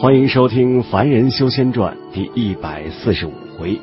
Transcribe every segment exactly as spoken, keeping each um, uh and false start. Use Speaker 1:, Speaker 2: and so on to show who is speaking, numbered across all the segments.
Speaker 1: 欢迎收听《凡人修仙传》第一百四十五回。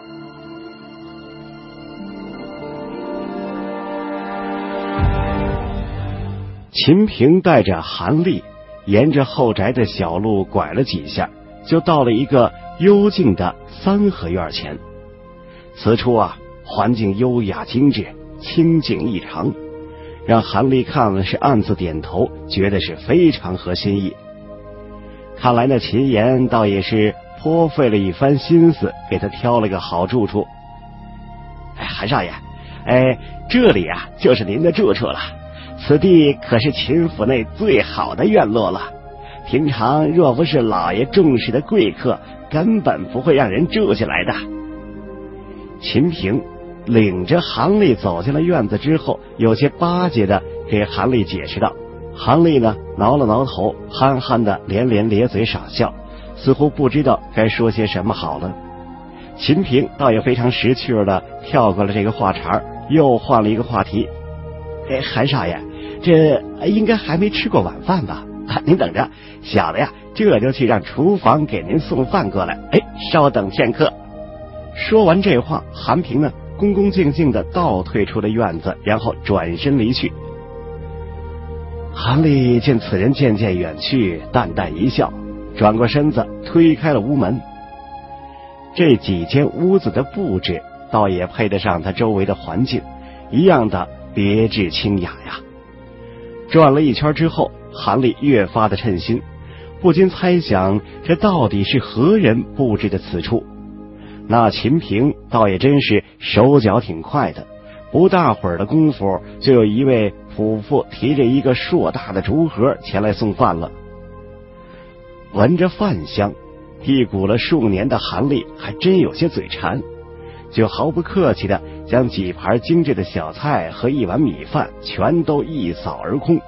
Speaker 1: 秦平带着韩立沿着后宅的小路拐了几下，就到了一个幽静的三合院前。此处啊，环境优雅精致，清静异常，让韩立看了是暗自点头，觉得是非常合心意。看来那秦岩倒也是颇费了一番心思，给他挑了个好住处。哎，韩少爷，哎，这里啊就是您的住处了。此地可是秦府内最好的院落了，平常若不是老爷重视的贵客，根本不会让人住进来的。秦平领着韩立走进了院子之后，有些巴结的给韩立解释道。韩立呢挠了挠头，憨憨的连连咧嘴傻笑，似乎不知道该说些什么好了。秦平倒也非常识趣的跳过了这个话茬，又换了一个话题。哎，韩少爷，这应该还没吃过晚饭吧？啊，您等着，小的呀这就去让厨房给您送饭过来。哎，稍等片刻。说完这话，韩平呢恭恭敬敬的倒退出了院子，然后转身离去。韩立见此人渐渐远去，淡淡一笑，转过身子推开了屋门。这几间屋子的布置倒也配得上他周围的环境，一样的别致清雅呀。转了一圈之后，韩立越发的称心，不禁猜想这到底是何人布置的此处。那秦平倒也真是手脚挺快的，不大会儿的功夫，就有一位仆妇提着一个硕大的竹盒前来送饭了。闻着饭香，辟谷了数年的韩立还真有些嘴馋，就毫不客气的将几盘精致的小菜和一碗米饭全都一扫而空。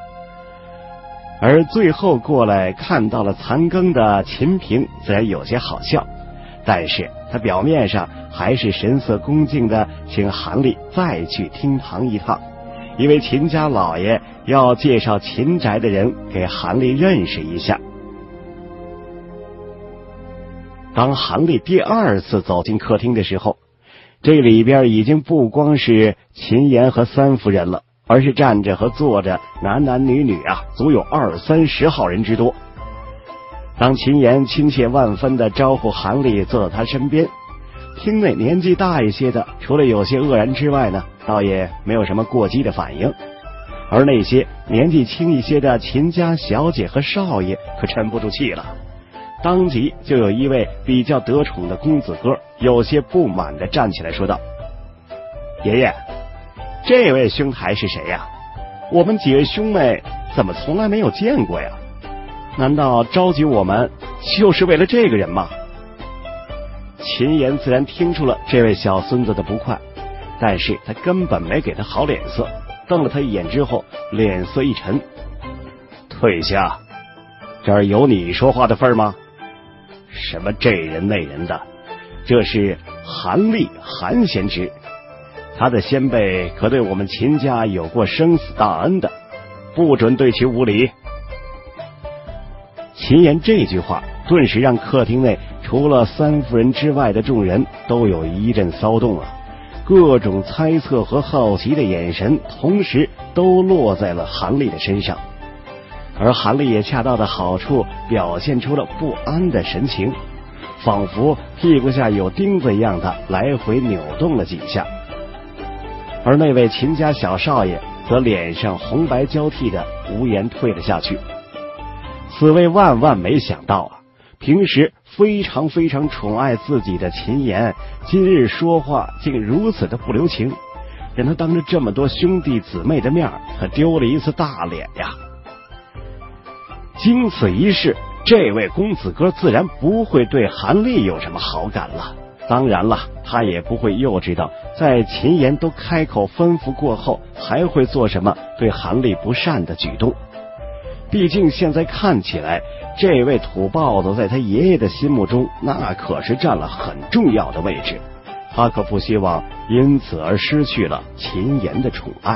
Speaker 1: 而最后过来看到了残羹的秦平自然有些好笑，但是他表面上还是神色恭敬的请韩立再去厅堂一趟，因为秦家老爷要介绍秦宅的人给韩立认识一下。当韩立第二次走进客厅的时候，这里边已经不光是秦岩和三夫人了，而是站着和坐着男男女女啊，足有二三十号人之多。当秦岩亲切万分的招呼韩立坐到他身边，厅内年纪大一些的除了有些愕然之外呢，倒也没有什么过激的反应。而那些年纪轻一些的秦家小姐和少爷可沉不住气了，当即就有一位比较得宠的公子哥有些不满的站起来说道：爷爷，这位兄台是谁呀？我们几位兄妹怎么从来没有见过呀？难道召集我们就是为了这个人吗？秦岩自然听出了这位小孙子的不快，但是他根本没给他好脸色，瞪了他一眼之后，脸色一沉：退下，这儿有你说话的份吗？什么这人那人的，这是韩立韩贤侄，他的先辈可对我们秦家有过生死大恩的，不准对其无礼。秦岩这句话顿时让客厅内除了三夫人之外的众人都有一阵骚动啊，各种猜测和好奇的眼神同时都落在了韩立的身上，而韩立也恰到的好处表现出了不安的神情，仿佛屁股下有钉子一样的来回扭动了几下。而那位秦家小少爷则脸上红白交替的无言退了下去。此位万万没想到啊，平时非常非常宠爱自己的秦岩，今日说话竟如此的不留情，让他当着这么多兄弟姊妹的面可丢了一次大脸呀。经此一事，这位公子哥自然不会对韩立有什么好感了，当然了，他也不会幼稚到在秦岩都开口吩咐过后还会做什么对韩立不善的举动。毕竟现在看起来，这位土豹子在他爷爷的心目中那可是占了很重要的位置，他可不希望因此而失去了秦岩的宠爱。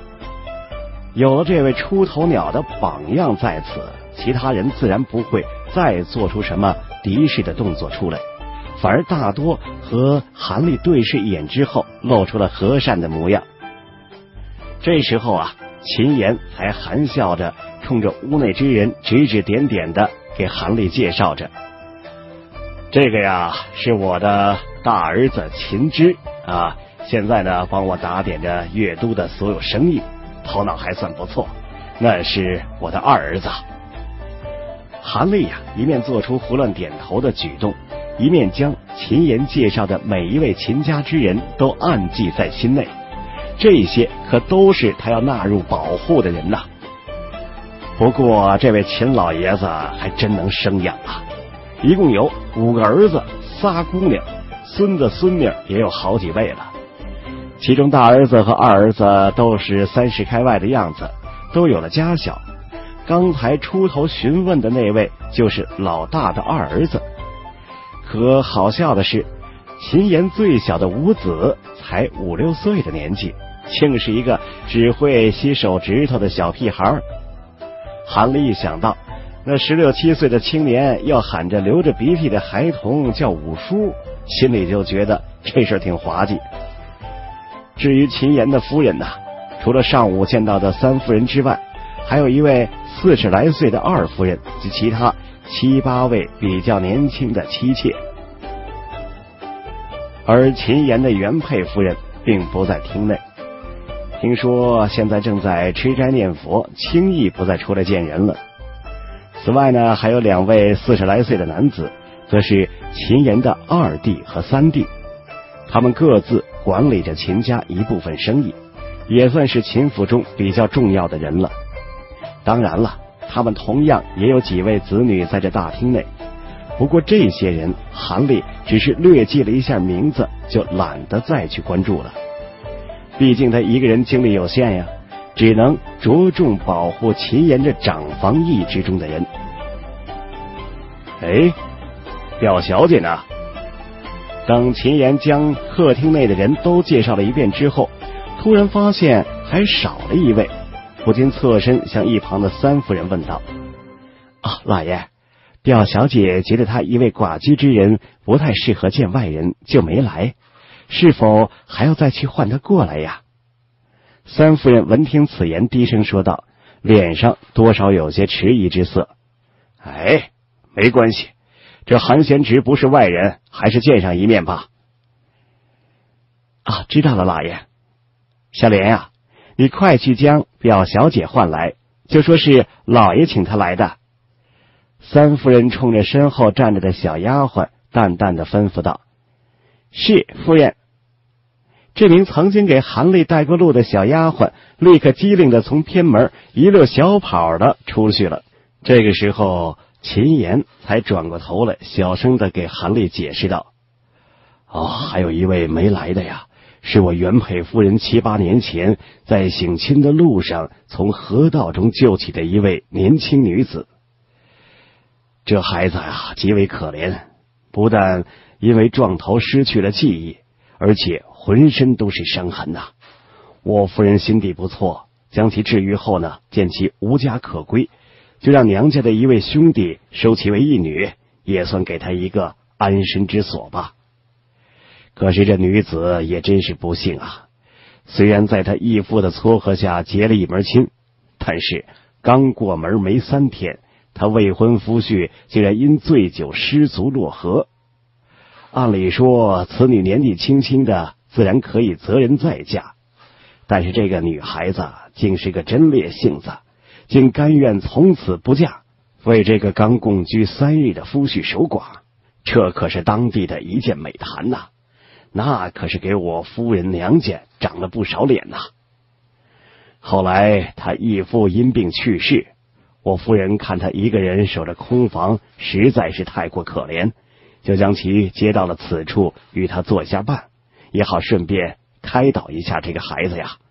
Speaker 1: 有了这位出头鸟的榜样在此，其他人自然不会再做出什么敌视的动作出来，反而大多和韩立对视一眼之后，露出了和善的模样。这时候啊，秦岩才含笑着冲着屋内之人指指点点的给韩立介绍着：“这个呀，是我的大儿子秦之啊，现在呢帮我打点着越都的所有生意，头脑还算不错。那是我的二儿子。”韩立呀，一面做出胡乱点头的举动，一面将秦岩介绍的每一位秦家之人都暗记在心内。这些可都是他要纳入保护的人呐。不过这位秦老爷子还真能生养啊，一共有五个儿子，仨姑娘，孙子孙女也有好几位了。其中大儿子和二儿子都是三十开外的样子，都有了家小。刚才出头询问的那位就是老大的二儿子。可好笑的是，秦岩最小的五子才五六岁的年纪，竟是一个只会吸手指头的小屁孩。韩立一想到那十六七岁的青年要喊着流着鼻涕的孩童叫五叔，心里就觉得这事儿挺滑稽。至于秦岩的夫人呢，除了上午见到的三夫人之外，还有一位四十来岁的二夫人及其他七八位比较年轻的妻妾。而秦岩的原配夫人并不在厅内，听说现在正在吃斋念佛，轻易不再出来见人了。此外呢，还有两位四十来岁的男子，则是秦岩的二弟和三弟，他们各自管理着秦家一部分生意，也算是秦府中比较重要的人了。当然了，他们同样也有几位子女在这大厅内，不过这些人韩立只是略记了一下名字，就懒得再去关注了。毕竟他一个人精力有限呀，只能着重保护秦岩这长房役之中的人。哎，表小姐呢？等秦岩将客厅内的人都介绍了一遍之后，突然发现还少了一位，不禁侧身向一旁的三夫人问道：“啊，老爷，表小姐觉得她一位寡居之人不太适合见外人，就没来，是否还要再去唤她过来呀？”三夫人闻听此言，低声说道，脸上多少有些迟疑之色：“哎，没关系，这韩贤侄不是外人，还是见上一面吧。”啊，知道了，老爷。小莲呀、啊，你快去将表小姐唤来，就说是老爷请她来的。三夫人冲着身后站着的小丫鬟淡淡的吩咐道：“是，夫人。”这名曾经给韩立带过路的小丫鬟立刻机灵的从偏门一溜小跑的出去了。这个时候秦岩才转过头来，小声的给韩立解释道：“哦，还有一位没来的呀，是我原配夫人七八年前在省亲的路上从河道中救起的一位年轻女子。这孩子啊，极为可怜，不但因为撞头失去了记忆，而且浑身都是伤痕呐、啊。我夫人心地不错，将其治愈后呢，见其无家可归，就让娘家的一位兄弟收其为义女，也算给他一个安身之所吧。可是这女子也真是不幸啊，虽然在他义父的撮合下结了一门亲，但是刚过门没三天，他未婚夫婿竟然因醉酒失足落河。按理说此女年纪轻轻的，自然可以择人再嫁，但是这个女孩子竟是个真烈性子，竟甘愿从此不嫁，为这个刚共居三日的夫婿守寡，这可是当地的一件美谈呐、啊，那可是给我夫人娘家长了不少脸呐、啊。后来他义父因病去世，我夫人看他一个人守着空房，实在是太过可怜，就将其接到了此处，与他做一下伴，也好顺便开导一下这个孩子呀。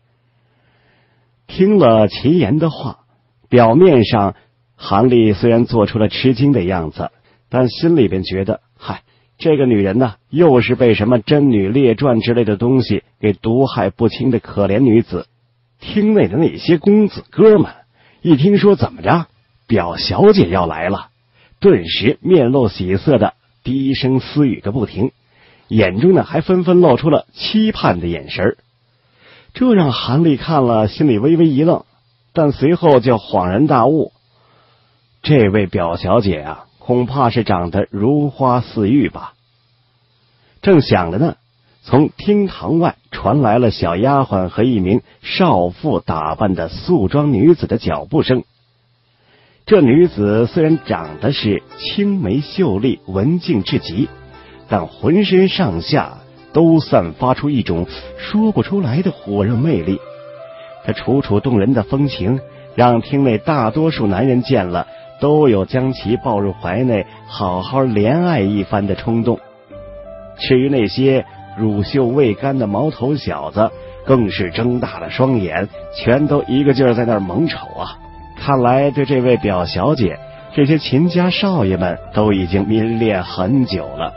Speaker 1: 听了秦岩的话，表面上韩立虽然做出了吃惊的样子，但心里边觉得，嗨，这个女人呢，又是被什么贞女列传之类的东西给毒害不清的可怜女子。厅内的那些公子哥们一听说怎么着，表小姐要来了， 顿时面露喜色的低声私语个不停，眼中呢还纷纷露出了期盼的眼神。这让韩立看了心里微微一愣，但随后就恍然大悟，这位表小姐啊，恐怕是长得如花似玉吧。正想着呢，从厅堂外传来了小丫鬟和一名少妇打扮的素装女子的脚步声。这女子虽然长得是青眉秀丽，文静至极，但浑身上下都散发出一种说不出来的火热魅力。她楚楚动人的风情，让厅内大多数男人见了都有将其抱入怀内好好怜爱一番的冲动。至于那些乳臭未干的毛头小子，更是睁大了双眼，全都一个劲儿在那儿猛瞅啊。看来对这位表小姐，这些秦家少爷们都已经迷恋很久了。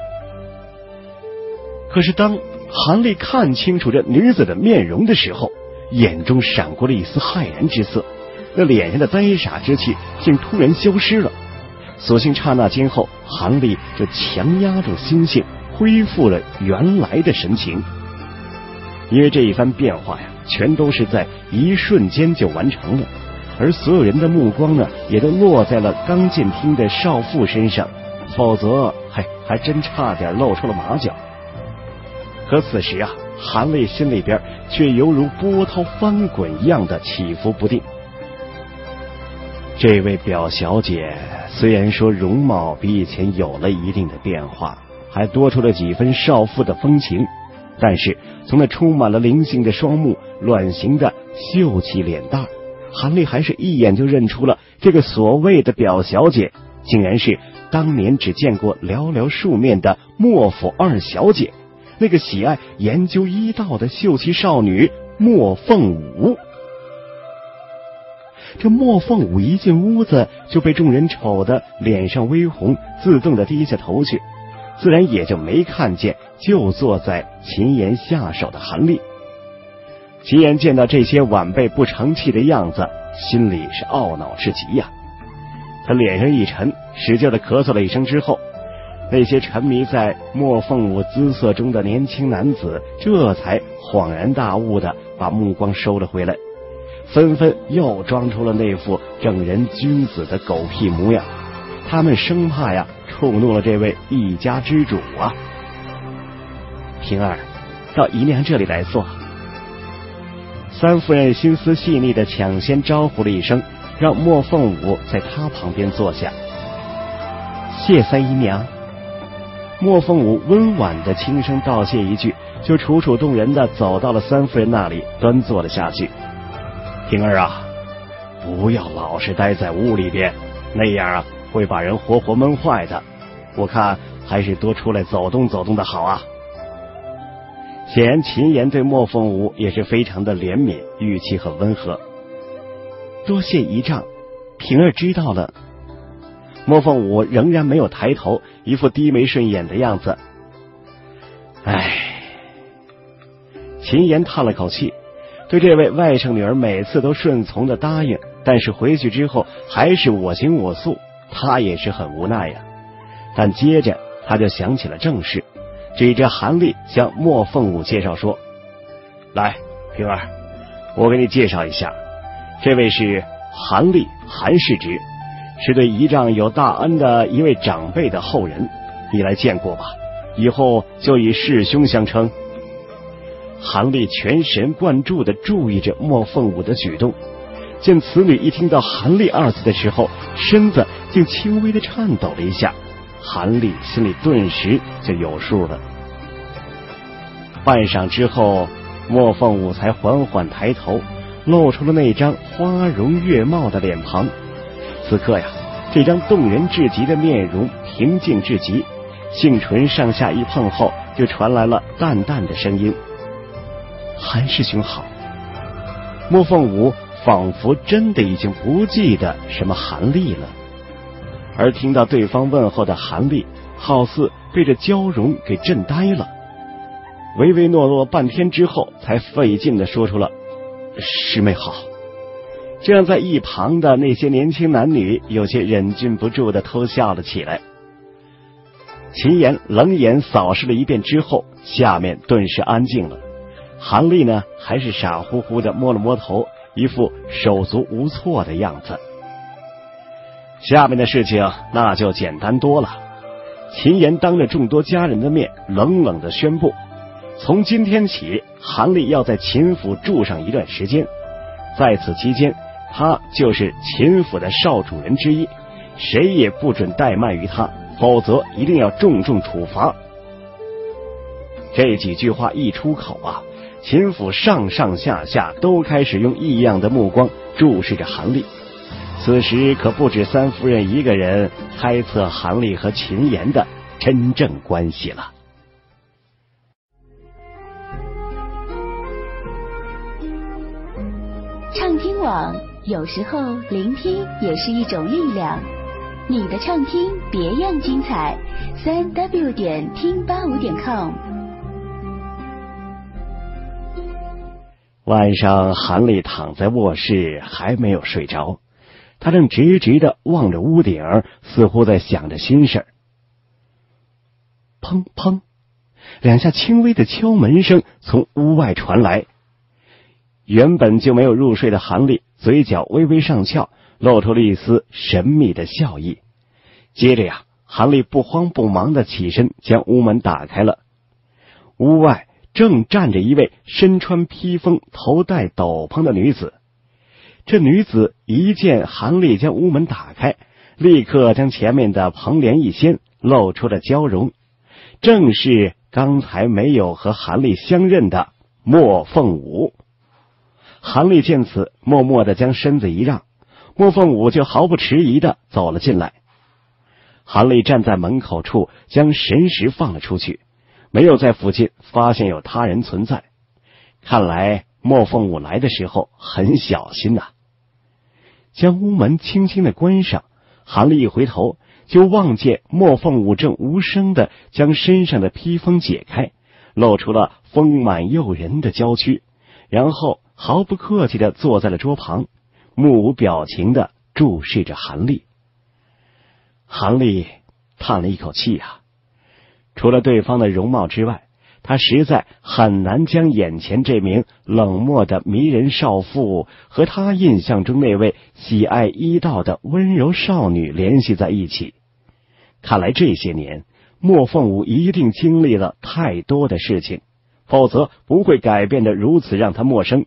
Speaker 1: 可是当韩立看清楚这女子的面容的时候，眼中闪过了一丝骇然之色，那脸上的呆傻之气竟突然消失了。所幸刹那间后，韩立就强压住心性，恢复了原来的神情。因为这一番变化呀，全都是在一瞬间就完成了，而所有人的目光呢，也都落在了刚进厅的少妇身上，否则还还真差点露出了马脚。可此时啊，韩立心里边却犹如波涛翻滚一样的起伏不定。这位表小姐虽然说容貌比以前有了一定的变化，还多出了几分少妇的风情，但是从那充满了灵性的双目、卵形的秀气脸蛋，韩立还是一眼就认出了这个所谓的表小姐竟然是当年只见过寥寥数面的莫府二小姐，那个喜爱研究医道的秀气少女莫凤舞。这莫凤舞一进屋子就被众人瞅得脸上微红，自动的低下头去，自然也就没看见就坐在秦岩下手的韩立。秦岩见到这些晚辈不成器的样子，心里是懊恼至极呀、啊。他脸上一沉，使劲的咳嗽了一声之后，那些沉迷在莫凤舞姿色中的年轻男子这才恍然大悟的把目光收了回来，纷纷又装出了那副正人君子的狗屁模样。他们生怕呀触怒了这位一家之主啊。平儿，到姨娘这里来坐。三夫人心思细腻的抢先招呼了一声，让莫凤舞在她旁边坐下。谢三姨娘。莫凤舞温婉的轻声道谢一句，就楚楚动人的走到了三夫人那里，端坐了下去。平儿啊，不要老是待在屋里边，那样啊会把人活活闷坏的，我看还是多出来走动走动的好啊。显然秦岩对莫凤舞也是非常的怜悯，语气很温和。多谢姨丈，平儿知道了。莫凤舞仍然没有抬头，一副低眉顺眼的样子。唉，秦岩叹了口气，对这位外甥女儿每次都顺从的答应，但是回去之后还是我行我素，他也是很无奈呀。但接着他就想起了正事，指着韩立向莫凤舞介绍说：来，平儿，我给你介绍一下，这位是韩立，韩世侄，是对姨丈有大恩的一位长辈的后人，你来见过吧，以后就以师兄相称。韩立全神贯注地注意着莫凤舞的举动，见此女一听到韩立二字的时候，身子竟轻微地颤抖了一下，韩立心里顿时就有数了。半晌之后，莫凤舞才缓缓抬头，露出了那张花容月貌的脸庞。此刻呀，这张动人至极的面容平静至极，杏唇上下一碰后，就传来了淡淡的声音：韩师兄好。莫凤舞仿佛真的已经不记得什么韩立了，而听到对方问候的韩立，好似被这娇容给震呆了，唯唯诺诺半天之后，才费劲地说出了师妹好。 这让在一旁的那些年轻男女有些忍禁不住的偷笑了起来。秦岩冷眼扫视了一遍之后，下面顿时安静了。韩立呢，还是傻乎乎的摸了摸头，一副手足无措的样子。下面的事情那就简单多了。秦岩当着众多家人的面冷冷的宣布，从今天起，韩立要在秦府住上一段时间，在此期间他就是秦府的少主人之一，谁也不准怠慢于他，否则一定要重重处罚。这几句话一出口啊，秦府上上下下都开始用异样的目光注视着韩立。此时可不止三夫人一个人猜测韩立和秦岩的真正关系了。
Speaker 2: 畅听网，有时候聆听也是一种力量。你的畅听别样精彩，三 w 点听八五点 com。
Speaker 1: 晚上，韩立躺在卧室还没有睡着，他正直直的望着屋顶，似乎在想着心事。砰砰，两下轻微的敲门声从屋外传来。原本就没有入睡的韩立嘴角微微上翘，露出了一丝神秘的笑意。接着呀，韩立不慌不忙的起身将屋门打开了。屋外正站着一位身穿披风、头戴斗篷的女子。这女子一见韩立将屋门打开，立刻将前面的蓬帘一掀，露出了娇容，正是刚才没有和韩立相认的莫凤舞。韩立见此，默默地将身子一让，莫凤舞就毫不迟疑地走了进来。韩立站在门口处，将神识放了出去，没有在附近发现有他人存在。看来莫凤舞来的时候很小心呐、啊。将屋门轻轻地关上，韩立一回头，就望见莫凤舞正无声地将身上的披风解开，露出了丰满诱人的娇躯，然后毫不客气地坐在了桌旁，目无表情地注视着韩立。韩立叹了一口气啊，除了对方的容貌之外，他实在很难将眼前这名冷漠的迷人少妇和他印象中那位喜爱医道的温柔少女联系在一起。看来这些年莫凤舞一定经历了太多的事情，否则不会改变得如此让他陌生。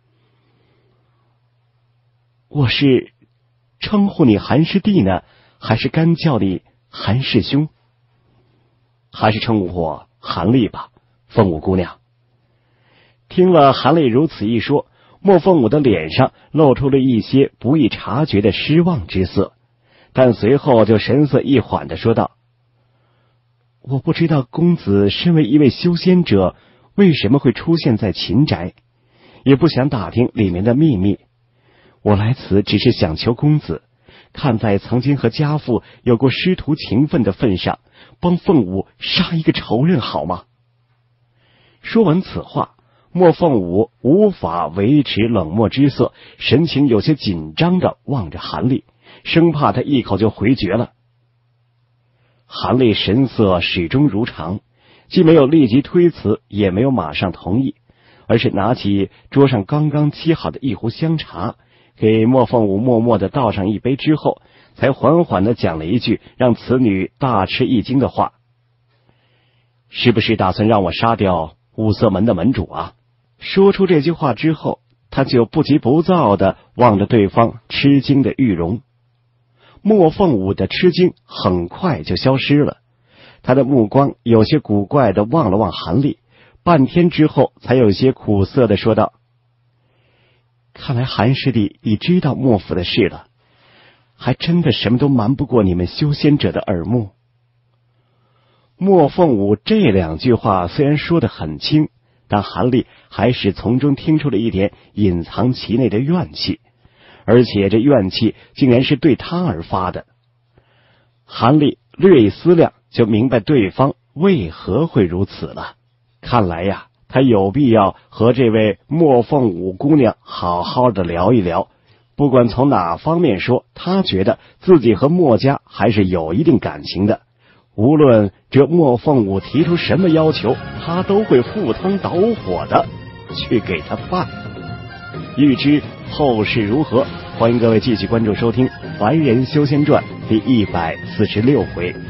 Speaker 1: 我是称呼你韩师弟呢，还是干叫你韩师兄？还是称呼我韩立吧，凤舞姑娘。听了韩立如此一说，莫凤舞的脸上露出了一些不易察觉的失望之色，但随后就神色一缓地说道：我不知道公子身为一位修仙者，为什么会出现在秦宅，也不想打听里面的秘密。我来此只是想求公子，看在曾经和家父有过师徒情分的份上，帮凤舞杀一个仇人好吗？说完此话，莫凤舞无法维持冷漠之色，神情有些紧张地望着韩立，生怕他一口就回绝了。韩立神色始终如常，既没有立即推辞，也没有马上同意，而是拿起桌上刚刚沏好的一壶香茶，给莫凤舞默默地倒上一杯之后，才缓缓地讲了一句让此女大吃一惊的话：是不是打算让我杀掉五色门的门主啊？说出这句话之后，他就不急不躁地望着对方吃惊的玉容。莫凤舞的吃惊很快就消失了，他的目光有些古怪地望了望韩立，半天之后才有些苦涩地说道：看来韩师弟已知道莫府的事了，还真的什么都瞒不过你们修仙者的耳目。莫凤舞这两句话虽然说得很轻，但韩立还是从中听出了一点隐藏其内的怨气，而且这怨气竟然是对他而发的。韩立略一思量，就明白对方为何会如此了。看来呀，他有必要和这位莫凤舞姑娘好好的聊一聊， 不管从哪方面说，他觉得自己和墨家还是有一定感情的。无论这莫凤舞提出什么要求，他都会赴汤蹈火的去给他办。欲知后事如何，欢迎各位继续关注收听《凡人修仙传》第一百四十六回